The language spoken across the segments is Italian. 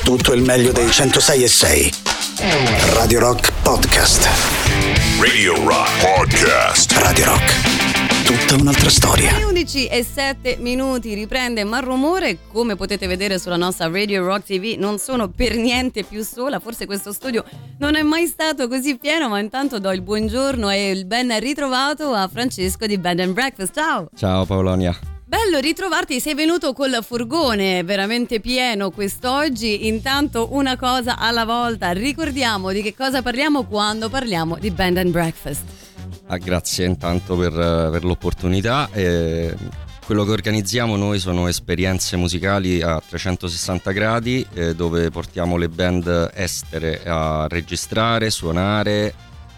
tutto il meglio dei 106.6. Radio Rock Podcast. Radio Rock Podcast. Radio Rock, tutta un'altra storia. 11:07 riprende Malrumore. Come potete vedere sulla nostra Radio Rock TV, non sono per niente più sola. Forse questo studio non è mai stato così pieno, ma intanto do il buongiorno e il ben ritrovato a Francesco di Bed and Breakfast. Ciao! Ciao Paolonia. Bello ritrovarti, sei venuto col furgone veramente pieno quest'oggi. Intanto una cosa alla volta, ricordiamo di che cosa parliamo quando parliamo di Bed and Breakfast. Grazie intanto per l'opportunità. Quello che organizziamo noi sono esperienze musicali a 360 gradi dove portiamo le band estere a registrare, suonare,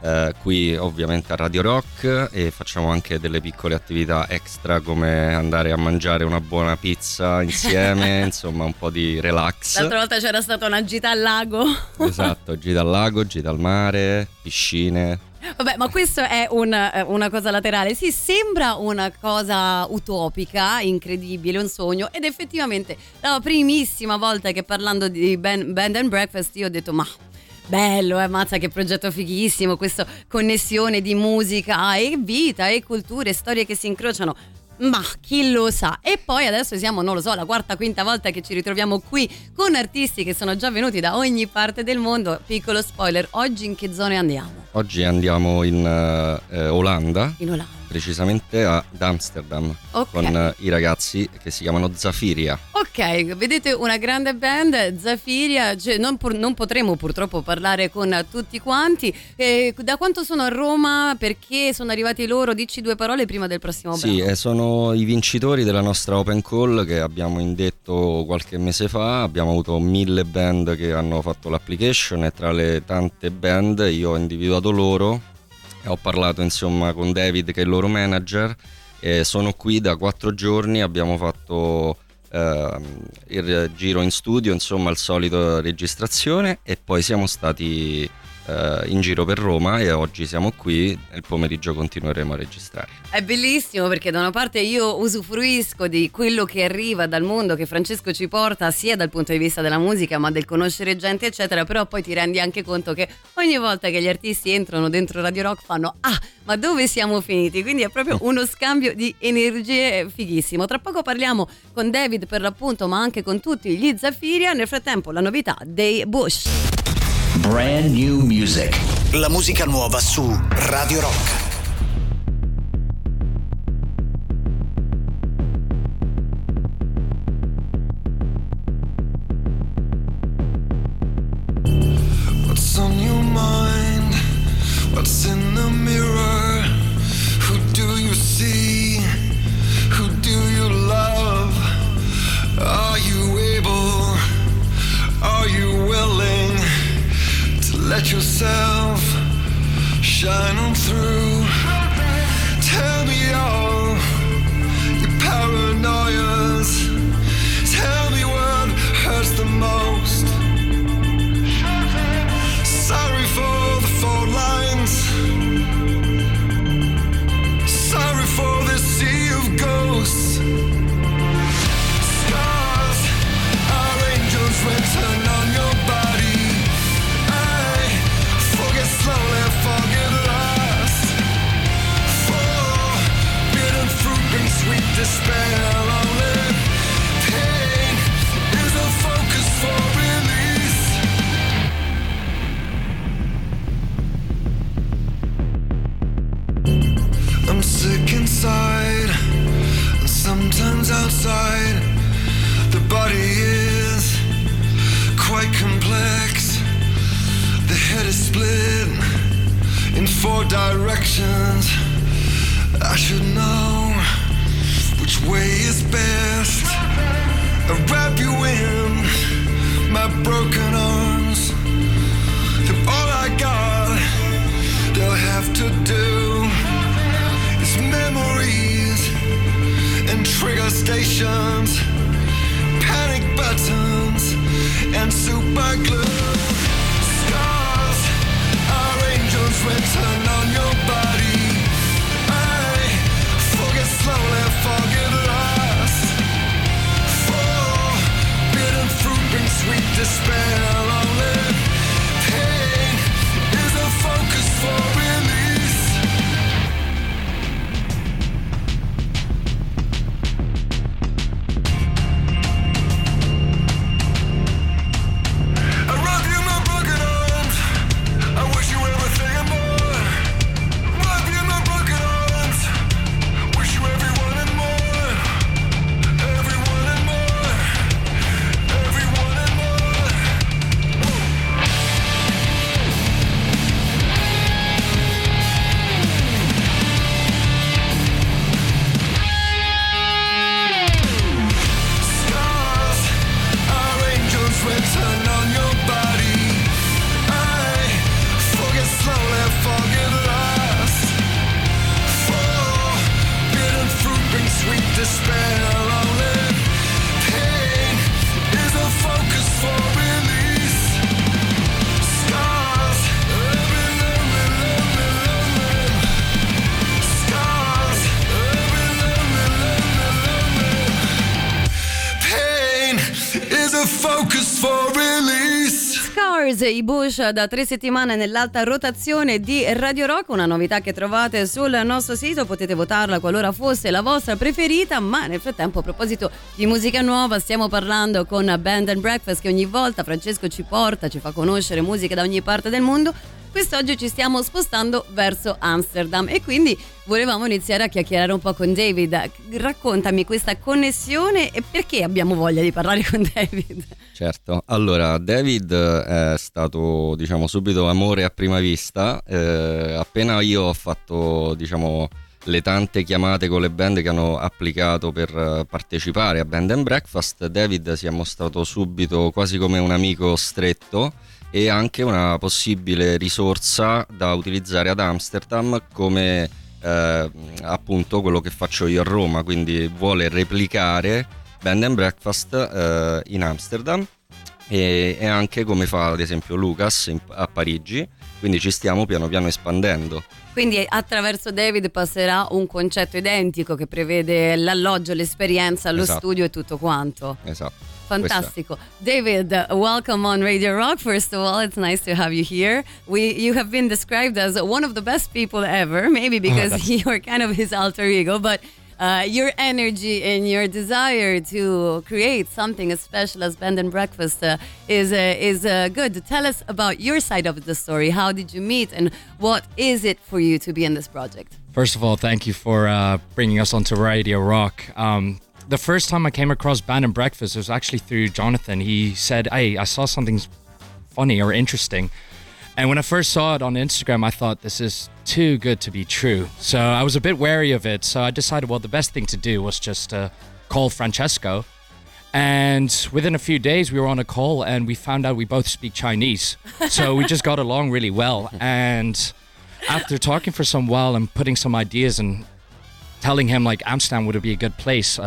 qui ovviamente a Radio Rock, e facciamo anche delle piccole attività extra come andare a mangiare una buona pizza insieme, insomma un po' di relax. L'altra volta c'era stata una gita al lago. Esatto, gita al lago, gita al mare, piscine. Vabbè, ma questo è una cosa laterale. Sì, sembra una cosa utopica, incredibile, un sogno. Ed effettivamente la primissima volta che parlando di Bed and Breakfast io ho detto ma bello, mazza, che progetto fighissimo, questa connessione di musica e vita e culture, storie che si incrociano. Ma chi lo sa? E poi adesso siamo, non lo so, la quarta, quinta volta che ci ritroviamo qui con artisti che sono già venuti da ogni parte del mondo. Piccolo spoiler, oggi in che zone andiamo? Oggi andiamo in Olanda. In Olanda. Precisamente ad Amsterdam, okay, con i ragazzi che si chiamano Zafiria. Ok, vedete una grande band, Zafiria, cioè non potremo purtroppo parlare con tutti quanti. Da quanto sono a Roma? Perché sono arrivati loro? Dici due parole prima del prossimo brano. Sì, sono i vincitori della nostra Open Call che abbiamo indetto qualche mese fa. Abbiamo avuto 1000 band che hanno fatto l'application e tra le tante band io ho individuato loro. Ho parlato insomma con David che è il loro manager, sono qui da 4 giorni, abbiamo fatto il giro in studio, insomma al solito registrazione, e poi siamo stati in giro per Roma e oggi siamo qui, nel pomeriggio continueremo a registrare. È bellissimo perché da una parte io usufruisco di quello che arriva dal mondo che Francesco ci porta, sia dal punto di vista della musica ma del conoscere gente eccetera, però poi ti rendi anche conto che ogni volta che gli artisti entrano dentro Radio Rock fanno ma dove siamo finiti? Quindi è proprio uno scambio di energie fighissimo. Tra poco parliamo con David per l'appunto, ma anche con tutti gli Zafiria. Nel frattempo la novità dei Bush. Brand new music. La musica nuova su Radio Rock. What's on your mind? What's in the mirror? Who do you see? Who do you love? Are you able? Are you willing to let yourself shine on through? Tell me all your paranoias. Tell me what hurts the most. Sorry for the fault lines. Sorry for the sea of ghosts. Scars are angels written on your body. I forget slowly, forget last. Forbidden fruit and sweet despair. Only pain is a focus for release. I'm sick inside, and sometimes outside. The body is quite complex. The head is split in 4 directions. I should know which way is best. I wrap you in my broken arms. If all I got they'll have to do is memories and trigger stations, panic buttons and super glue. Scars are angels written on your body. I forget slowly, forget last. Forbidden fruit brings despair only. Pain is a focus for release. I rub you my broken arms. I wish you everything and more. Rub you my broken arms. Wish you everyone and more. Everyone and more. Everyone and more. Scars are angels written on your body. I forget slowly, forget last. Forbidden fruit brings sweet despair only. Pain is a focus for release. Scars, lonely, lonely, lonely, lonely. Scars, lonely, lonely, lonely, lonely. Pain is a focus for release. Scars, i Bush da 3 settimane nell'alta rotazione di Radio Rock, una novità che trovate sul nostro sito, potete votarla qualora fosse la vostra preferita, ma nel frattempo a proposito di musica nuova stiamo parlando con Band and Breakfast che ogni volta Francesco ci porta, ci fa conoscere musica da ogni parte del mondo. Quest'oggi ci stiamo spostando verso Amsterdam e quindi volevamo iniziare a chiacchierare un po' con David. Raccontami questa connessione e perché abbiamo voglia di parlare con David. Certo, allora David è stato subito amore a prima vista. Appena io ho fatto le tante chiamate con le band che hanno applicato per partecipare a Band and Breakfast, David si è mostrato subito quasi come un amico stretto e anche una possibile risorsa da utilizzare ad Amsterdam come appunto quello che faccio io a Roma, quindi vuole replicare Band and Breakfast in Amsterdam e anche come fa ad esempio Lucas a Parigi, quindi ci stiamo piano piano espandendo. Quindi attraverso David passerà un concetto identico che prevede l'alloggio, l'esperienza, lo studio e tutto quanto. Esatto. Fantastico. David, welcome on Radio Rock. First of all, it's nice to have you here. You have been described as one of the best people ever, maybe because you're kind of his alter ego, but your energy and your desire to create something as special as Band and Breakfast is good. Tell us about your side of the story. How did you meet and what is it for you to be in this project? First of all, thank you for bringing us onto Radio Rock. The first time I came across Band and Breakfast was actually through Jonathan. He said, hey, I saw something funny or interesting. And when I first saw it on Instagram, I thought, this is too good to be true. So I was a bit wary of it. So I decided, well, the best thing to do was just call Francesco. And within a few days, we were on a call and we found out we both speak Chinese. So we just got along really well. And after talking for some while and putting some ideas and telling him like Amsterdam would be a good place,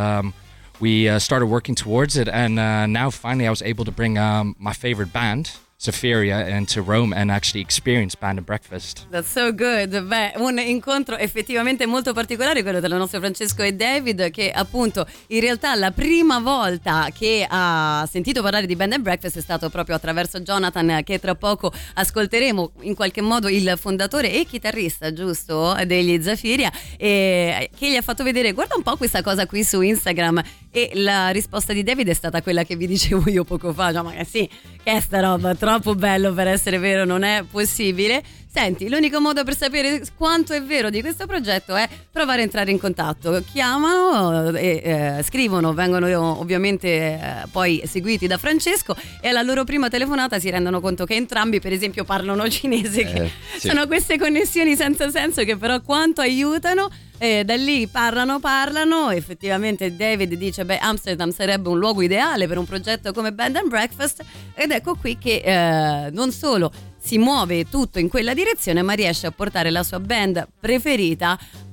we started working towards it, and now finally I was able to bring my favorite band, Zephyria, into Rome and actually experience Band and Breakfast. That's so good. Beh, un incontro effettivamente molto particolare, quello del nostro Francesco e David, che appunto in realtà la prima volta che ha sentito parlare di Band and Breakfast è stato proprio attraverso Jonathan, che tra poco ascolteremo, in qualche modo il fondatore e chitarrista, giusto, degli Zephyria, e che gli ha fatto vedere, guarda un po' questa cosa qui su Instagram, e la risposta di David è stata quella che vi dicevo io poco fa, ma sì, che è sta roba, troppo bello per essere vero, non è possibile. Senti, l'unico modo per sapere quanto è vero di questo progetto è provare a entrare in contatto. Chiamano e scrivono, vengono ovviamente poi seguiti da Francesco, e alla loro prima telefonata si rendono conto che entrambi per esempio parlano cinese, che sì, sono queste connessioni senza senso che però quanto aiutano. Da lì parlano, effettivamente David dice Amsterdam sarebbe un luogo ideale per un progetto come Band and Breakfast, ed ecco qui che non solo si muove tutto in quella direzione, ma riesce a portare la sua band preferita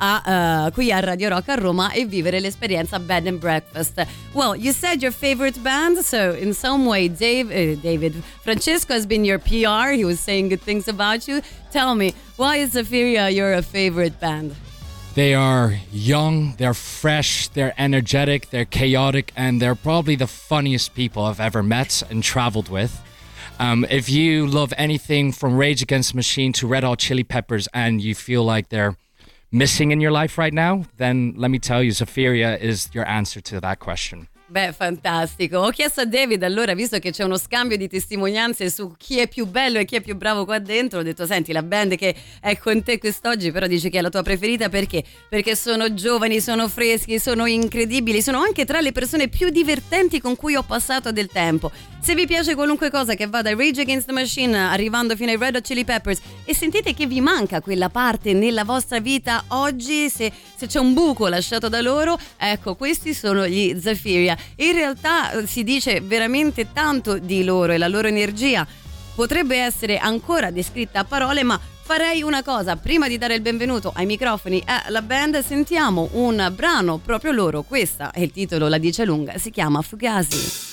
qui a Radio Rock a Roma e vivere l'esperienza Band and Breakfast. Well, you said your favorite band, so in some way David, Francesco has been your PR, he was saying good things about you. Tell me, why is Zephyria your favorite band? They are young, they're fresh, they're energetic, they're chaotic, and they're probably the funniest people I've ever met and traveled with. If you love anything from Rage Against the Machine to Red Hot Chili Peppers and you feel like they're missing in your life right now, then let me tell you, Zephyria is your answer to that question. Beh, fantastico. Ho chiesto a David, allora, visto che c'è uno scambio di testimonianze su chi è più bello e chi è più bravo qua dentro, ho detto, senti, la band che è con te quest'oggi però dice che è la tua preferita perché? Perché sono giovani, sono freschi, sono incredibili, sono anche tra le persone più divertenti con cui ho passato del tempo. Se vi piace qualunque cosa che va da Rage Against the Machine arrivando fino ai Red Hot Chili Peppers e sentite che vi manca quella parte nella vostra vita oggi, se c'è un buco lasciato da loro, ecco, questi sono gli Zephyria. In realtà si dice veramente tanto di loro e la loro energia potrebbe essere ancora descritta a parole, ma farei una cosa, prima di dare il benvenuto ai microfoni alla band, sentiamo un brano proprio loro, questa è il titolo, la dice lunga, si chiama Fugazi.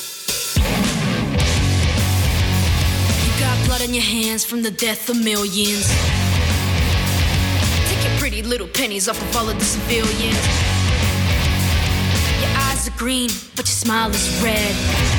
Got blood on your hands from the death of millions. Take your pretty little pennies off of all of the civilians. Your eyes are green, but your smile is red.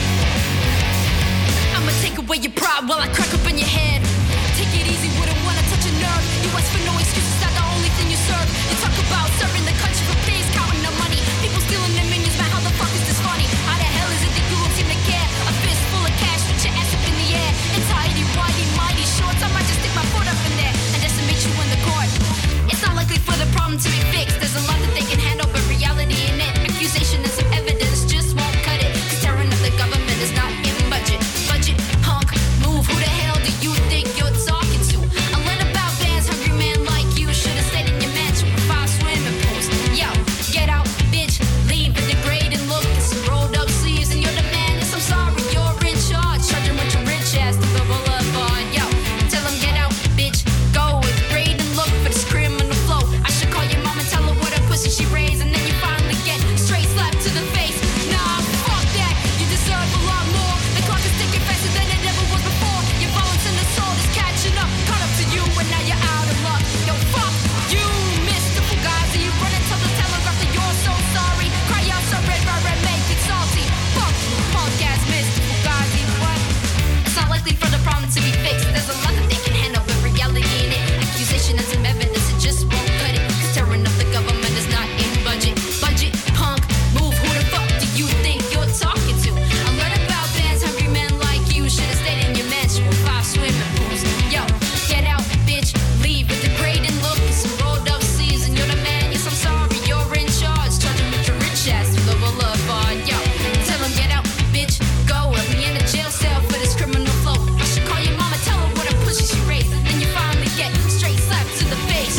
I'ma take away your pride while I crack up in your head. Take it easy, wouldn't wanna touch a nerve. You ask for no excuses, not the only thing you serve. You talk about serving the country for peace, counting the money. People stealing their minions, man, how the fuck is this funny? How the hell is it that you don't seem to care? A fist full of cash, put your ass up in the air. Entirety, whitey, mighty shorts, I might just stick my foot up in there and decimate you in the court. It's not likely for the problem to be fixed. There's a lot that they can handle, but reality in it. Accusation and some evidence just won't cut it. 'Cause tearing up the government is not in budget. Budget, punk, move. Who the hell do you think you're talking to? I learned about bands, hungry man like you should have stayed in your mansion with 5 swimming pools. Yo, get out, bitch, leave and degrade and look at some rolled up sleeves and you're the man. Yes, I'm sorry, you're in charge. Charging with your rich ass to the boulevard. Yo, tell him get out, bitch, go with grade and look for this criminal flow. I should call your mom and tell her what a pussy she raised, and then you finally get straight slap to the face. Nah, fuck that, you deserve a lot more. The clock is ticking faster than it ever was before. Your violence and assault is catching up, caught up to you, and now you're out of luck. Yo, fuck you, Mr. Fugazi. You run and tell the telegraph that you're so sorry. Cry out so red, make it salty. Fuck you, punk ass Mr. Fugazi. What? It's not likely for the problem to be fixed. There's a lot that they can handle, but reality in it. Accusation and some evidence, it just won't cut it. 'Cause tearing up the government is not in budget. Budget, punk, move. Who the fuck do you think you're talking to? I learned about bands, hungry men like you should have stayed in your mansion with 5 swimming pools. Yo, get out, bitch, leave with the grade and look at some rolled up sleeves, and you're the man. Yes, I'm sorry, you're in charge. Charging with your rich ass to the boulevard. Yo, tell him get out, bitch, go. Let me in a jail cell for this criminal flow. I should call your mama, tell her what a pussy she raised, then you finally get straight slap to the face.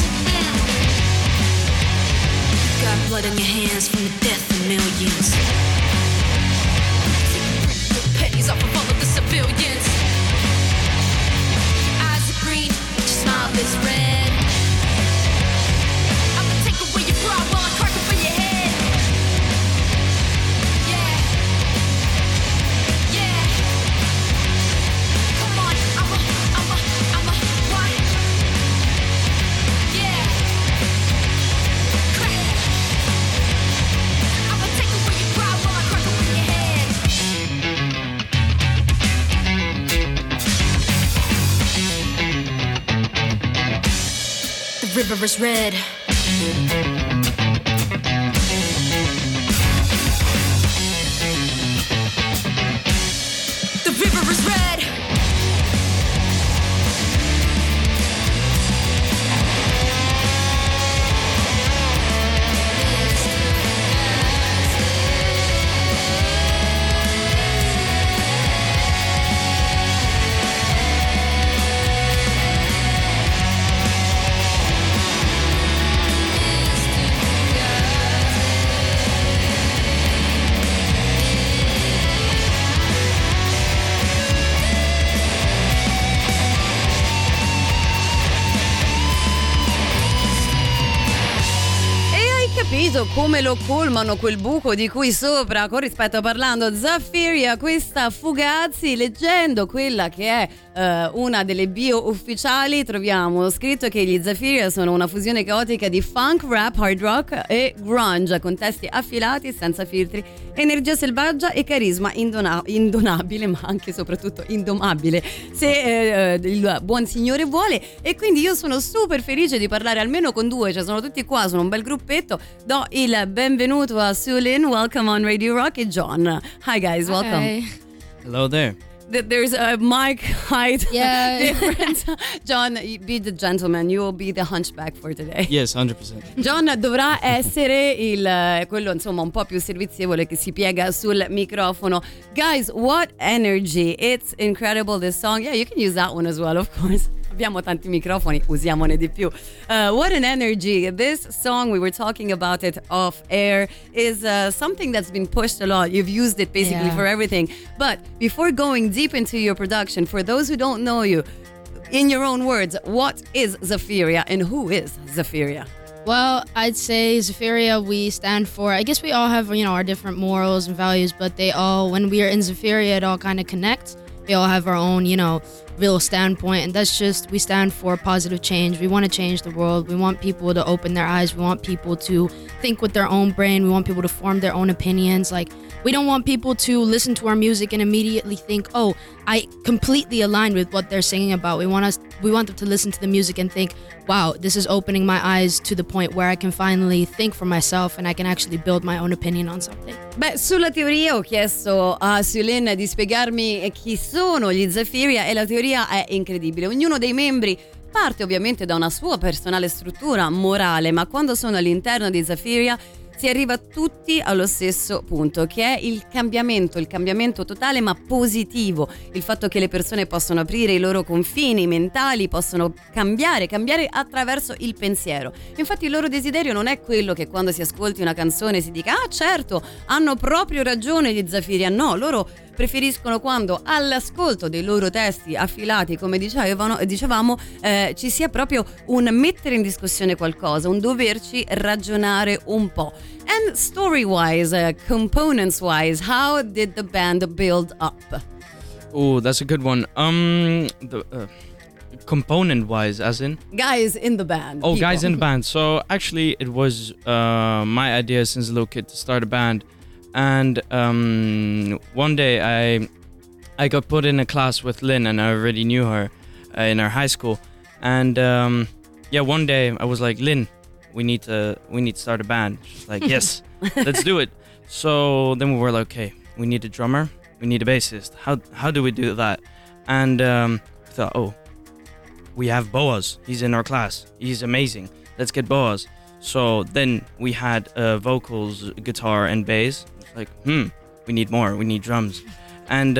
Got blood on your hands from the death of millions. Take pennies off of all of the civilians. Your eyes are green, but your smile is red. I'ma take away your pride while I crack up in your head. Yeah. Yeah. Come on, what? Yeah. Crack. I'ma take away your pride while I crack up in your head. The river is red. The river is red. capito come lo colmano quel buco di qui sopra con rispetto parlando Zafiria, questa Fugazi, leggendo quella che è una delle bio ufficiali, troviamo scritto che gli Zafiria sono una fusione caotica di funk, rap, hard rock e grunge, con testi affilati, senza filtri, energia selvaggia e carisma indonabile, ma anche e soprattutto indomabile, se il buon signore vuole. E quindi io sono super felice di parlare almeno con due, cioè sono tutti qua, sono un bel gruppetto. Do il benvenuto a Sulin, welcome on Radio Rock, e John. Hi guys, welcome. Hi. Hello there. There's a mic height Yeah. difference. John, you be the gentleman, you will be the hunchback for today. Yes, 100%. John dovrà essere quello insomma un po' più servizievole che si piega sul microfono. Guys, what energy. It's incredible, this song. Yeah, you can use that one as well, of course. Abbiamo tanti microfoni, usiamone di più. What an energy. This song, we were talking about it off air, is something that's been pushed a lot. You've used it basically Yeah. for everything. But before going deep into your production, for those who don't know you, in your own words, what is Zafiria and who is Zafiria? Well, I'd say Zafiria, we stand for, I guess we all have, our different morals and values, but they all, when we are in Zafiria, it all kind of connects. We all have our own, real standpoint, and that's just, we stand for positive change. We want to change the world. We want people to open their eyes. We want people to think with their own brain. We want people to form their own opinions. Like, we don't want people to listen to our music and immediately think, oh, I completely align with what they're singing about. We want them to listen to the music and think, wow, this is opening my eyes to the point where I can finally think for myself and I can actually build my own opinion on something. Beh, sulla teoria ho chiesto a Sulin di spiegarmi chi sono gli Zafiria, e la teoria è incredibile. Ognuno dei membri parte ovviamente da una sua personale struttura morale, ma quando sono all'interno di Zafiria si arriva tutti allo stesso punto, che è il cambiamento totale ma positivo, il fatto che le persone possono aprire i loro confini mentali, possono cambiare attraverso il pensiero. Infatti il loro desiderio non è quello che quando si ascolti una canzone si dica ah certo, hanno proprio ragione gli Zafiria, no, loro preferiscono quando all'ascolto dei loro testi affilati, come dicevamo, ci sia proprio un mettere in discussione qualcosa, un doverci ragionare un po'. And story-wise, components-wise, how did the band build up? Oh, that's a good one. Component-wise, as in? Guys in the band. Oh, people. guys in the band. So actually, it was my idea since a little kid to start a band. And one day I got put in a class with Lynn, and I already knew her in our high school. And one day I was like, Lynn, we need to start a band. She's like, yes, let's do it. So then we were like, okay, we need a drummer, we need a bassist. How do we do that? And we thought, oh, we have Boaz. He's in our class. He's amazing. Let's get Boaz. So then we had vocals, guitar, and bass. Like, we need more. We need drums. And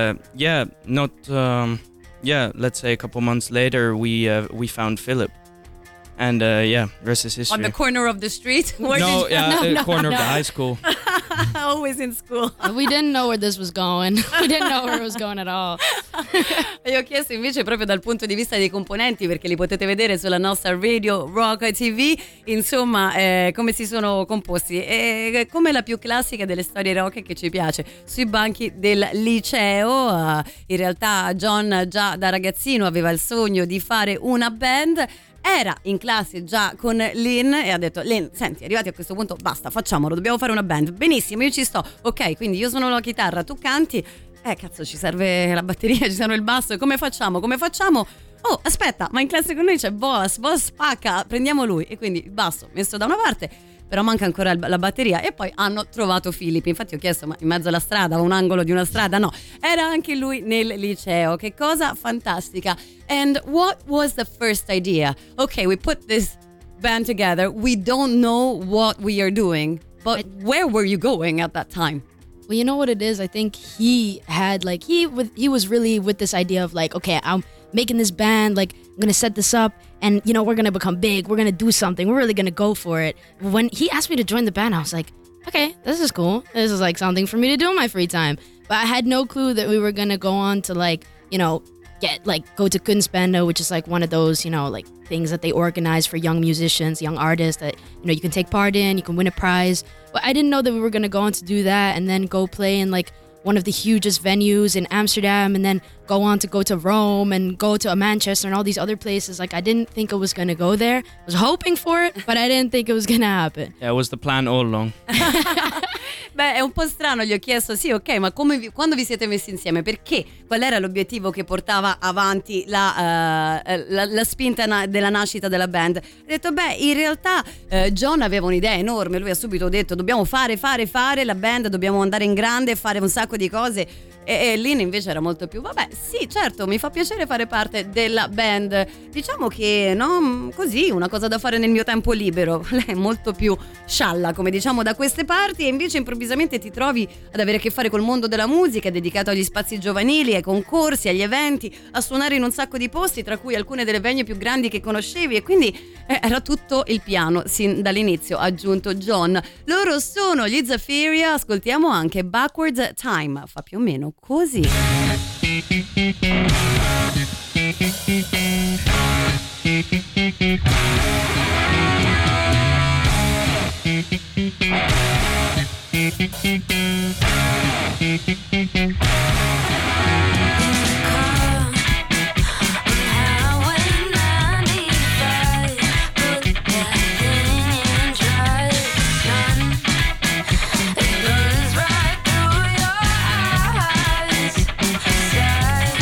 let's say a couple months later, we found Philip. And rest is history. On the corner of the street? Where No, did you- yeah, corner of the high school. Always in school. We didn't know where this was going. We didn't know where it was going at all. E ho chiesto invece proprio dal punto di vista dei componenti, perché li potete vedere sulla nostra Radio Rock TV, insomma, come si sono composti. Come la più classica delle storie rock che ci piace, sui banchi del liceo. In realtà John già da ragazzino aveva il sogno di fare una band. Era in classe già con Lynn e ha detto: Lynn, senti, arrivati a questo punto basta, facciamolo, dobbiamo fare una band. Benissimo, io ci sto. Ok, quindi io suono la chitarra, tu canti. Cazzo, ci serve la batteria, ci serve il basso. E come facciamo? Oh, aspetta, ma in classe con noi c'è Boaz spacca, prendiamo lui. E quindi il basso messo da una parte, però manca ancora la batteria. E poi hanno trovato Filippo. Infatti ho chiesto, ma in mezzo alla strada, a un angolo di una strada? No, era anche lui nel liceo. Che cosa fantastica. And what was the first idea? Okay, we put this band together. We don't know what we are doing, but where were you going at that time? Well, you know what it is? I think he had he was really with this idea of like, okay, I'm making this band, like I'm gonna set this up, and we're gonna become big. We're gonna do something. We're really gonna go for it. When he asked me to join the band, I was like, okay, this is cool. This is like something for me to do in my free time. But I had no clue that we were gonna go on to go to Kunstbände, which is like one of those, you know, like things that they organize for young musicians, young artists that, you know, you can take part in, you can win a prize. But I didn't know that we were going to go on to do that and then go play in like one of the hugest venues in Amsterdam and then go on to Rome and go to Manchester and all these other places. Like, I didn't think I was going to go there. I was hoping for it, but I didn't think it was going to happen. Yeah, it was the plan all along. Beh, è un po' strano, gli ho chiesto, sì, ok, ma quando vi siete messi insieme? Perché? Qual era l'obiettivo che portava avanti la spinta della nascita della band? Ho detto, beh, in realtà John aveva un'idea enorme, lui ha subito detto, dobbiamo fare la band, dobbiamo andare in grande, fare un sacco di cose. E Lynn invece era molto più, vabbè, sì, certo, mi fa piacere fare parte della band. Diciamo che, no, così, una cosa da fare nel mio tempo libero. Lei è molto più scialla, come diciamo da queste parti, e invece improvvisamente ti trovi ad avere a che fare col mondo della musica, dedicato agli spazi giovanili, ai concorsi, agli eventi, a suonare in un sacco di posti, tra cui alcune delle venue più grandi che conoscevi, e quindi era tutto il piano, sin dall'inizio, ha aggiunto John. Loro sono gli Zaffiria, ascoltiamo anche Backwards Time, fa più o meno così. It burns right through your eyes. Sad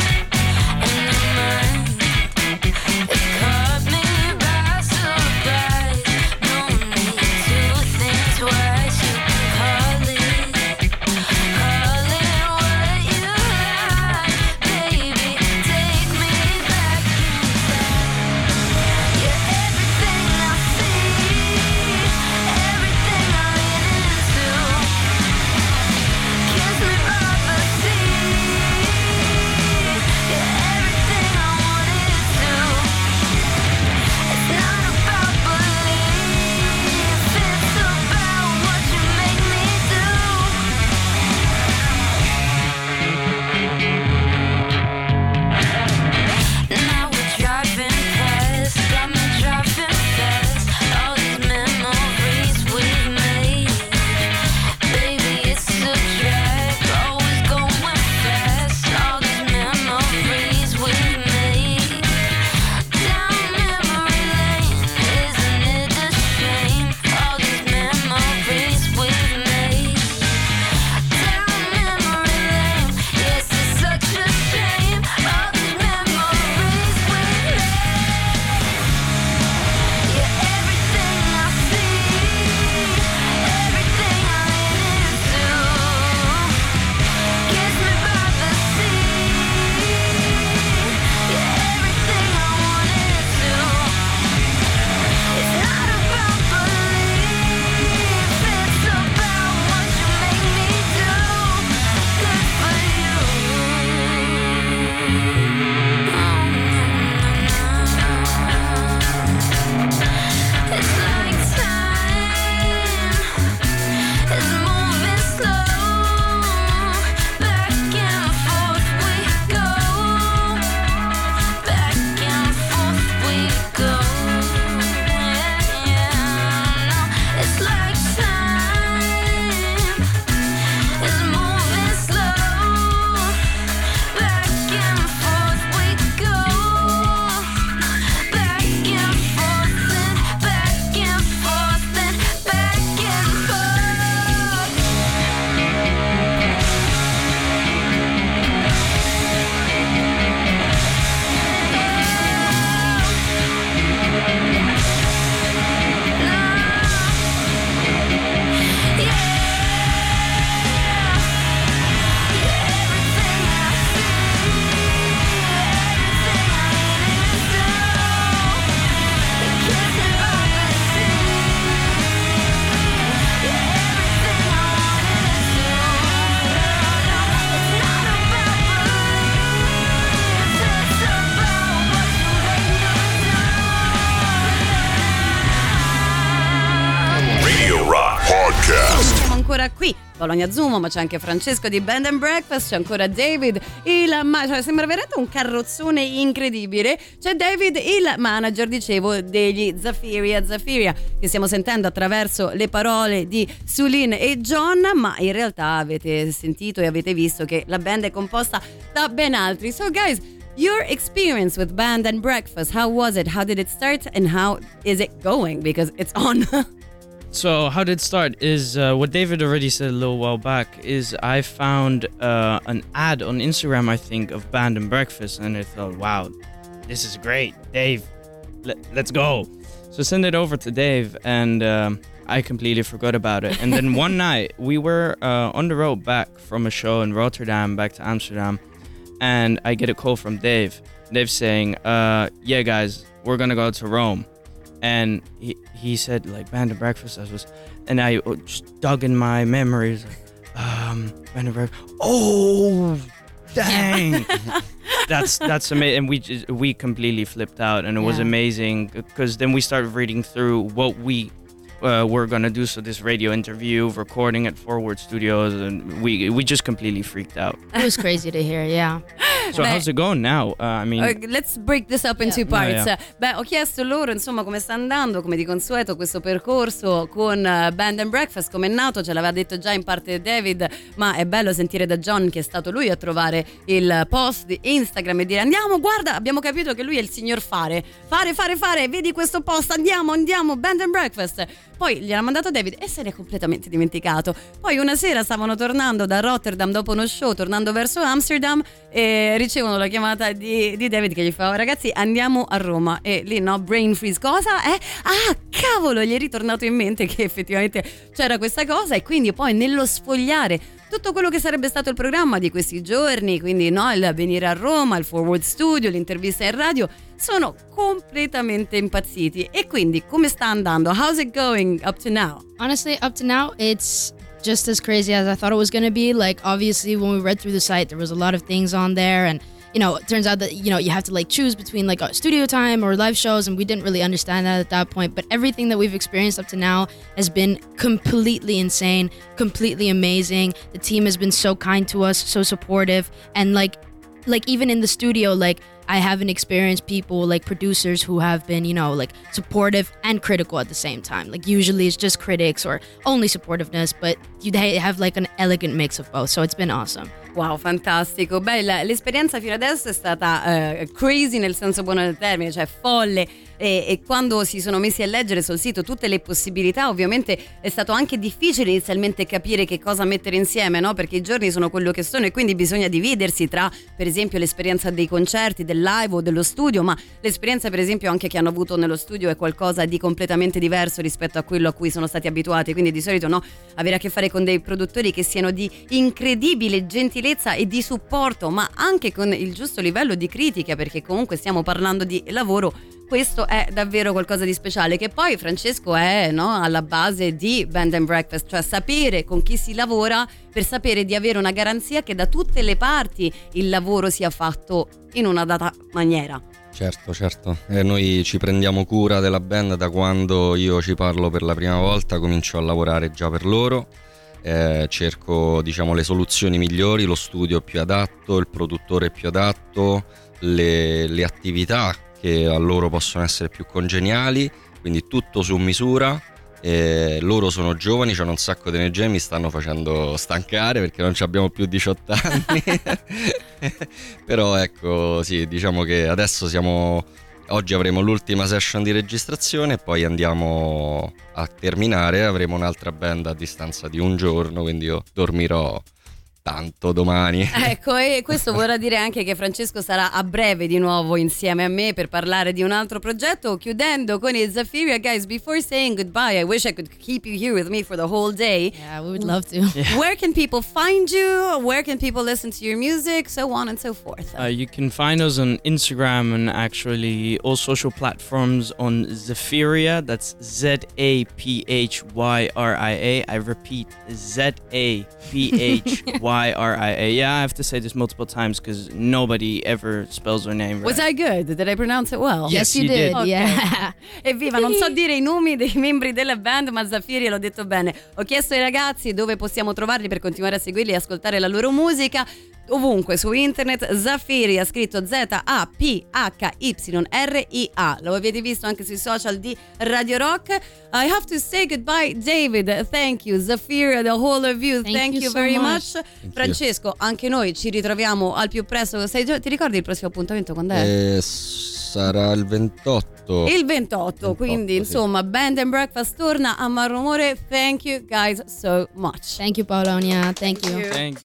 ancora qui Bologna Zumo, ma c'è anche Francesco di Band and Breakfast, c'è ancora David, cioè sembra veramente un carrozzone incredibile. C'è David, il manager, dicevo, degli Zafiria, che stiamo sentendo attraverso le parole di Sulin e John, ma in realtà avete sentito e avete visto che la band è composta da ben altri. So guys, your experience with Band and Breakfast, how was it? How did it start and how is it going? Because it's on. So how did it start is what David already said a little while back is I found an ad on Instagram, I think, of Band and Breakfast, and I thought, wow, this is great, Dave, let's go. So send it over to Dave, and I completely forgot about it. And then one night we were on the road back from a show in Rotterdam back to Amsterdam, and I get a call from Dave saying, yeah guys, we're gonna go to Rome. And he said, like, Band and Breakfast, and I just dug in my memories, Band and Breakfast. Oh, dang! That's amazing. And we completely flipped out, and it was amazing because then we started reading through what we were gonna do. So this radio interview, recording at Forward Studios, and we just completely freaked out. It was crazy to hear, yeah. So how's it going now? I mean, let's break this up in two parts. Beh, ho chiesto loro insomma come sta andando, come di consueto, questo percorso con Band and Breakfast, come è nato. Ce l'aveva detto già in parte David, ma è bello sentire da John che è stato lui a trovare il post di Instagram e dire: andiamo, guarda, abbiamo capito che lui è il signor fare, vedi questo post, andiamo, Band and Breakfast. Poi gliel'ha mandato David e se ne è completamente dimenticato. Poi una sera stavano tornando da Rotterdam dopo uno show, tornando verso Amsterdam, e ricevono la chiamata di David che gli fa: ragazzi, andiamo a Roma. E lì no, brain freeze, cosa? Ah, cavolo, gli è ritornato in mente che effettivamente c'era questa cosa, e quindi poi nello sfogliare tutto quello che sarebbe stato il programma di questi giorni, quindi no, il venire a Roma, il Forward Studio, l'intervista in radio, sono completamente impazziti. E quindi come sta andando? How's it going up to now? Honestly, up to now, it's just as crazy as I thought it was going to be. Like, obviously, when we read through the site, there was a lot of things on there, and you know, it turns out that, you know, you have to like choose between like studio time or live shows, and we didn't really understand that at that point. But everything that we've experienced up to now has been completely insane, completely amazing. The team has been so kind to us, so supportive, and like even in the studio, like I haven't experienced people like producers who have been, you know, like supportive and critical at the same time. Like usually it's just critics or only supportiveness, but they have like an elegant mix of both. So it's been awesome. Wow, fantastico. Beh, l'esperienza fino adesso è stata crazy nel senso buono del termine, cioè folle, e quando si sono messi a leggere sul sito tutte le possibilità, ovviamente è stato anche difficile inizialmente capire che cosa mettere insieme, no? Perché i giorni sono quello che sono e quindi bisogna dividersi tra, per esempio, l'esperienza dei concerti, del live o dello studio, ma l'esperienza per esempio anche che hanno avuto nello studio è qualcosa di completamente diverso rispetto a quello a cui sono stati abituati, quindi di solito no, avere a che fare con dei produttori che siano di incredibile gentilezza e di supporto, ma anche con il giusto livello di critica, perché comunque stiamo parlando di lavoro. Questo è davvero qualcosa di speciale, che poi Francesco è, no, alla base di Band and Breakfast, cioè sapere con chi si lavora per sapere di avere una garanzia che da tutte le parti il lavoro sia fatto in una data maniera. Certo. Noi ci prendiamo cura della band da quando io ci parlo per la prima volta, comincio a lavorare già per loro. Cerco, diciamo, le soluzioni migliori, lo studio più adatto, il produttore più adatto, le attività che a loro possono essere più congeniali, quindi tutto su misura. Loro sono giovani, hanno un sacco di energia e mi stanno facendo stancare perché non abbiamo più 18 anni. Però ecco, sì, diciamo che adesso oggi avremo l'ultima session di registrazione e poi andiamo a terminare, avremo un'altra band a distanza di un giorno, quindi io dormirò tanto domani. Ecco, e questo vorrà dire anche che Francesco sarà a breve di nuovo insieme a me per parlare di un altro progetto, chiudendo con il Zafiria. Guys, before saying goodbye, I wish I could keep you here with me for the whole day. Yeah, we would love to. Yeah. Where can people find you? Where can people listen to your music? So on and so forth. You can find us on Instagram and actually all social platforms on Zafiria. That's Zaphyria. I repeat, Zaphyria. Myria. Yeah, I have to say this multiple times because nobody ever spells their name right. Was I good? Did I pronounce it well? Yes, you did. Ok. Yeah. Evviva, non so dire i nomi dei membri della band, ma Zafiria l'ho detto bene. Ho chiesto ai ragazzi dove possiamo trovarli per continuare a seguirli e ascoltare la loro musica. Ovunque su internet, Zafiria, scritto Zaphyria. Lo avete visto anche sui social di Radio Rock. I have to say goodbye, David. Thank you, Zafiria, the whole of you. Thank you so very much. Francesco, anche noi ci ritroviamo al più presto. Ti ricordi il prossimo appuntamento quando è? Sarà il 28. Il 28, quindi sì. insomma Band and Breakfast torna a Marromore. Thank you guys so much. Thank you, Paolonia. Thank you. Thank